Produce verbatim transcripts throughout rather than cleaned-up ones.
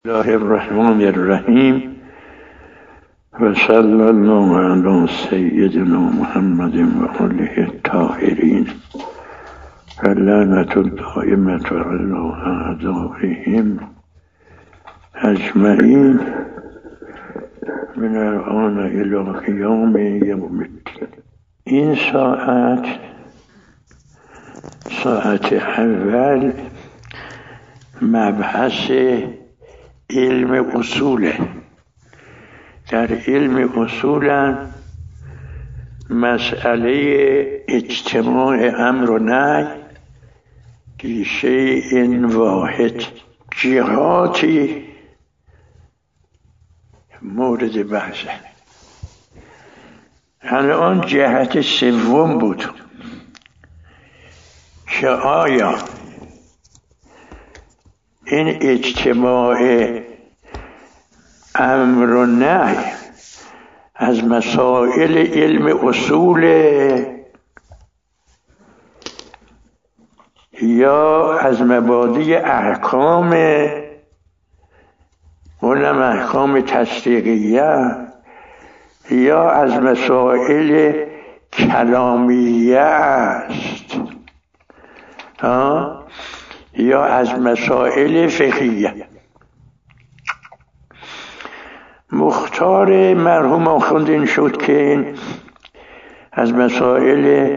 الله الرحمن الرحیم و صلی الله علی سیدنا محمد و آله الطاهرین و لعنت الدائمة علی اعدائهم اجمعین من الآن الی قیام یوم الدین. این ساعت ساعت اول مبحث علم اصوله. در علم اصولا مسئله اجتماع امر و نهی لشیء واحد جهاتی مورد بحثه. الان جهت سوم بود که آیا این اجتماع امر و نهی از مسائل علم اصول یا از مبادی احکام اونم احکام تصدیقیه یا از مسائل کلامیه است ها یا از مسائل فقهیه. مختار مرحوم آخوند این شد که از مسائل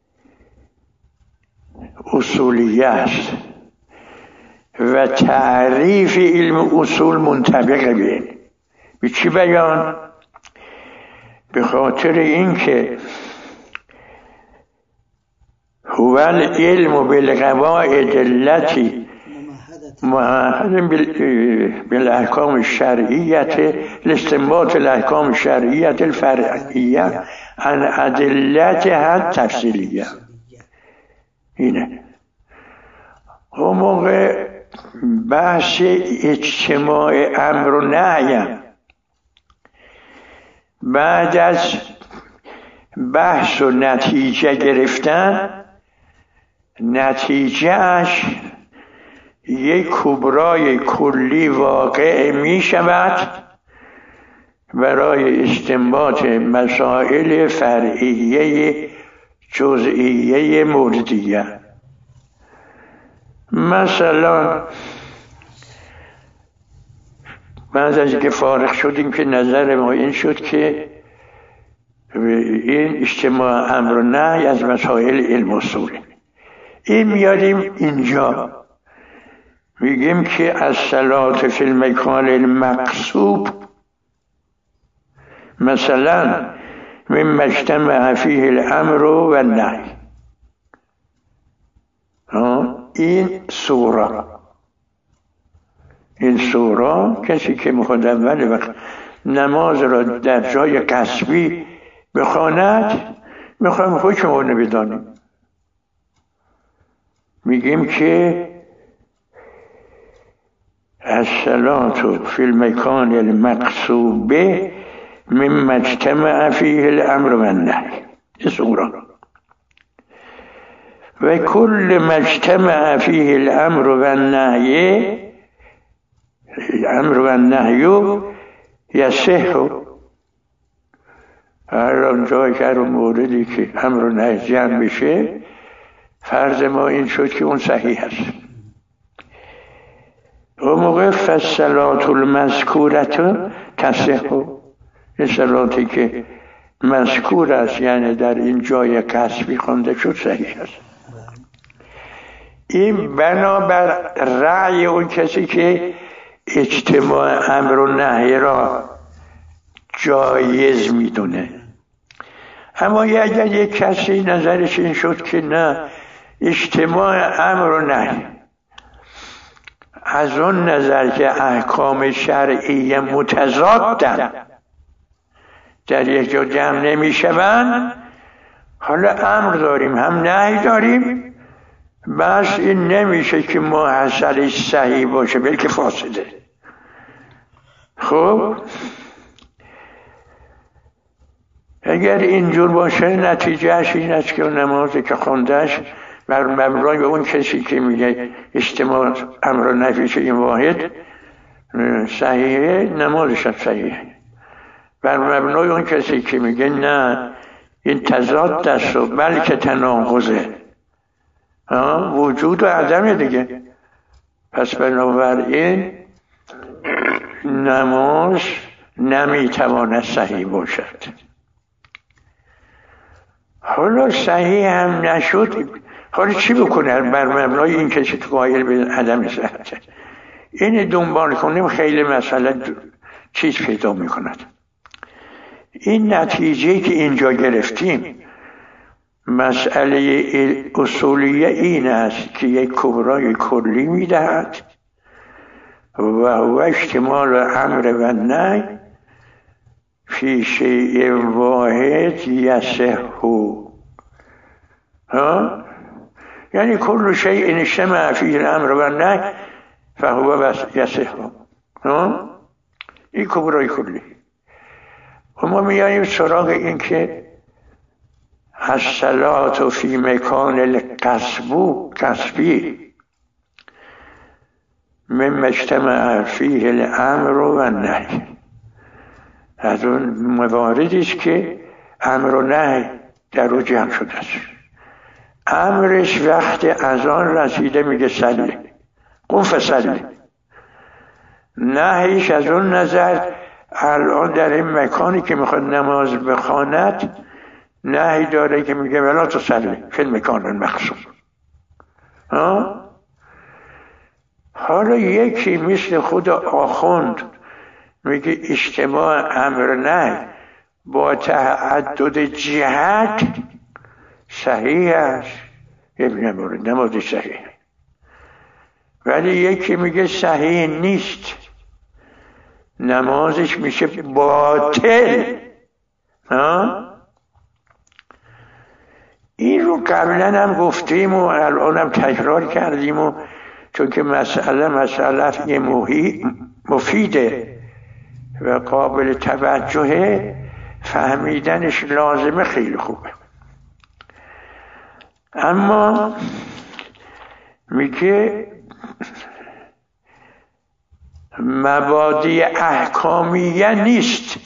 اصولیه است و تعریف علم اصول منطبق به به چی بیان؟ به خاطر اینکه هو العلم بالقواعد التي معهد بالاحکام الشرعیه لاستنباط الاحکام الشرعیه الفرعیه عن ادلتها التفصیلیه. اینه اون موقع بحث اجتماع امر و نهی بعد از بحث و نتیجه گرفتن، نتیجهش یک کبرای کلی واقع می شود برای استنباط مسائل فرعیه جزئیه موردیه. مثلا بعد از اینکه فارغ شدیم که نظر ما این شد که این اجتماع امر و نهی از مسائل علم اصول، این میاریم اینجا میگیم که از صلات فی المکان المقصوب مثلا من اجتمع فیه الامر و النهی. این سوره این سوره کسی که میخواد اول وقت نماز را در جای قصبی بخواند میخوایم حکم اونو بدانیم. میگیم که الصلاة فی المکان المقصوب مما اجتمع فیه الامر و النهی. سوره و کل ما اجتمع فیه الامر و النهی الامر و النهی یصح. هر جایی که هر موردی که امر و نهی جمع بشه فرض ما این شد که اون صحیح است. و موقع فالصلاة المذکورة تصح، این صلاتی که مذکور است یعنی در این جای قصبی خوانده شد صحیح است. این بنابر رأی اون کسی که اجتماع امر و نهی را جایز میدونه. اما اگر یک کسی نظرش این شد که نه، اجتماع امر و نهی از اون نظر که احکام شرعی متضادن در یک جا جمع نمی شوند، حالا امر داریم هم نهی داریم، بس این نمیشه که محصلش صحیح باشه بلکه فاسده. خب اگر اینجور باشه نتیجهش این است که نمازی که خوندهش بر مبنای اون کسی که میگه اجتماع امر و نفی این واحد صحیحه نمازش هم صحیحه. بر مبنای اون کسی که میگه نه این تضاد دست و بلکه تناقضه، وجود و عدمه دیگه، پس بنابراین نماز نمیتواند صحیح باشد. حالا صحیح هم نشد، حالا چی بکنه بر مبنای این کسی که قائل به عدم صحته؟ این دنبال کنیم خیلی مسئله چیز پیدا میکند. این نتیجه که اینجا گرفتیم مسئله اصولیه این است که یک کبرای کلی میدهد و هو اشتمال امر و نهی فی شیء واحد یصح. ها یعنی کل شیء اجتمع فیه الامر و النهی فهو یصح. ها این کبرای کلی. و ما میاییم سراغ این که الصلاة فی مکان القصب قصبی مما اجتمع فیه الامر و النهی. از اون مواردی است که امر و نهی در او جمع شده است. امرش وقت اذان رسیده میگه صلی، قم فصلی. نهیش از اون نظر الان در این مکانی که میخواد نماز بخواند نهی داره که میگه ولا تصلی فی المکان المخصوص. ها حالا یکی مثل خود آخوند میگه اجتماع امر نهی با تعدد جهت صحیح است، یه نمورد نمازی صحیح. ولی یکی میگه صحیح نیست، نمازش میشه باطل. ها این رو قبلا هم گفتیم و الان هم تکرار کردیم و چون که مسئله مسئله یه مفیده و قابل توجهه فهمیدنش لازمه، خیلی خوبه. اما میگه مبادی احکامیه نیست.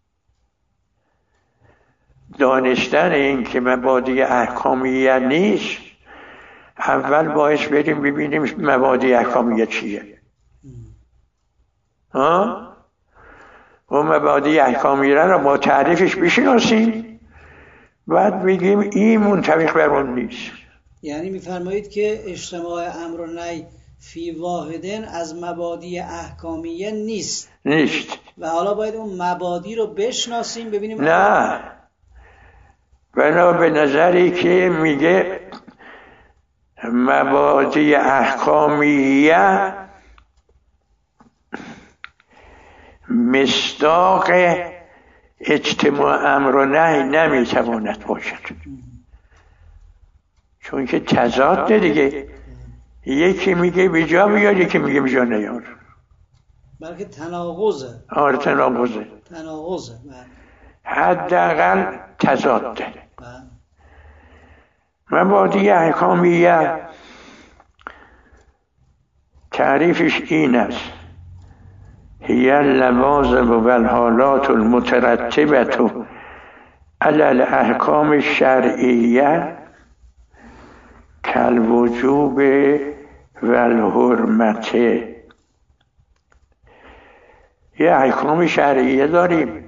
دانستن این که مبادی احکامیه نیست اول باعث بریم ببینیم مبادی احکامیه چیه. ها و مبادی احکامیه را با تعریفش بشناسیم، بعد بگیم این منطبق بر اون نیست. یعنی میفرمایید که اجتماع امر و نهی فی واحدن از مبادی احکامیه نیست نیست و حالا باید اون مبادی رو بشناسیم ببینیم. نه، بنا به نظری که میگه مبادی احکامیه مصداق اجتماع امر و نهی نمیتواند باشد، چون که تضاد دیگه. یکی میگه بیجا بیار، یکی میگه بیجا نیار، بلکه تناقضه. آره تناقضه، تناقضه حداقل تضاد. مبادی احکامیه تعریفش این است: هی اللوازم و الحالات المترتبه علی الاحکام الشرعیه کالوجوب و الحرمت. یه احکام شرعیه داریم،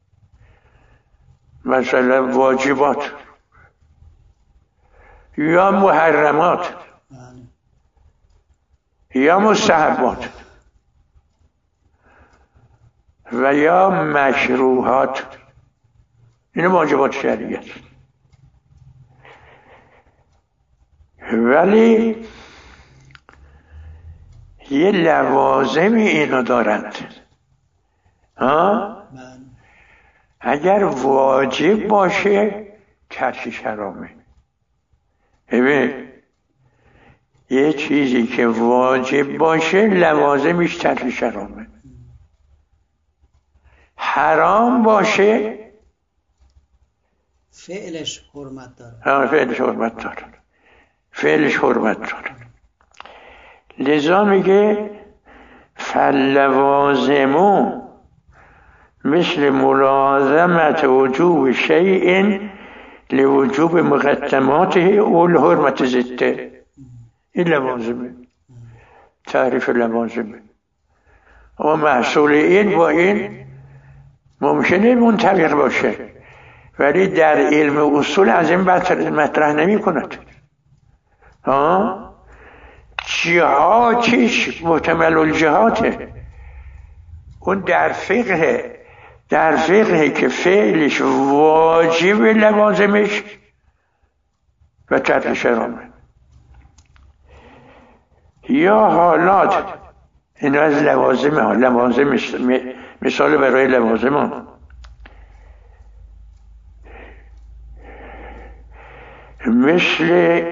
مثلا واجبات یا محرمات یا مستحبات و یا مشروعات. این واجبات شرعیه است. ولی یه لوازمی اینو دارند. ها؟ اگر واجب باشه ترکش حرامه. ببین یه چیزی که واجب باشه لوازمش ترکش حرامه. حرام باشه فعلش حرمت داره. ها فعلش حرمت داره. فعلش حرمت داره. لذا میگه فاللوازم مثل ملازمت وجوب شیء لوجوب مقدماته او الحرمت زده. این لوازمه، تعریف لوازمه. و محصول این با این ممکنه منطبق باشه، ولی در علم اصول از این مطرح نمی کند. ها جهاتش محتمل الجهاته، اون در فقه در فقه که فعلش واجب لوازمش و ترکش حرامه. یا حالات، این از لوازم ها، لوازم مثال برای لوازم ها، مثل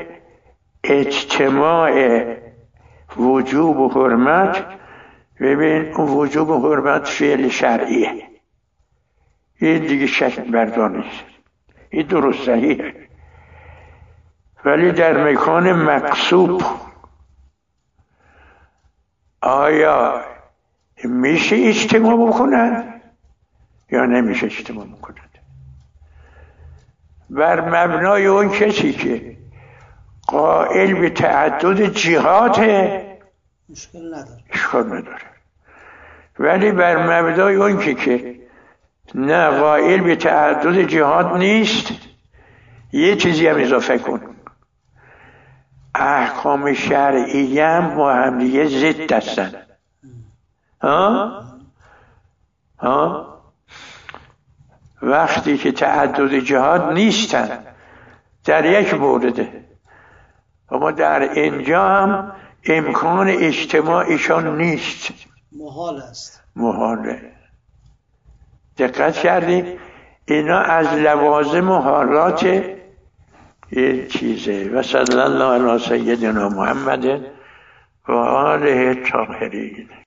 اجتماع وجوب و حرمت. ببین اون وجوب و حرمت فعل شرعیه، این دیگه شک بردار نیست، این درست صحیحه. ولی در مکان مقصوب آیا میشه اجتماع بکنن یا نمیشه اجتماع بکنن؟ بر مبنای اون کسی که قائل به تعدد جهاته مشکل نداره اشکال نداره، ولی بر مبنای اون که که نه قائل به تعدد جهات نیست، یه چیزی هم اضافه کن، احکام شرعی هم با هم دیگه ضد هستن. ها؟ ها؟ وقتی که تعدد جهات نیستن در یک مورده، اما در اینجا هم امکان اجتماعشان نیست، محال است، محاله. دقت کردیم؟ اینا از لوازم و حالات این چیزه. و صلی الله علی سیدنا محمد و آله الطاهرین.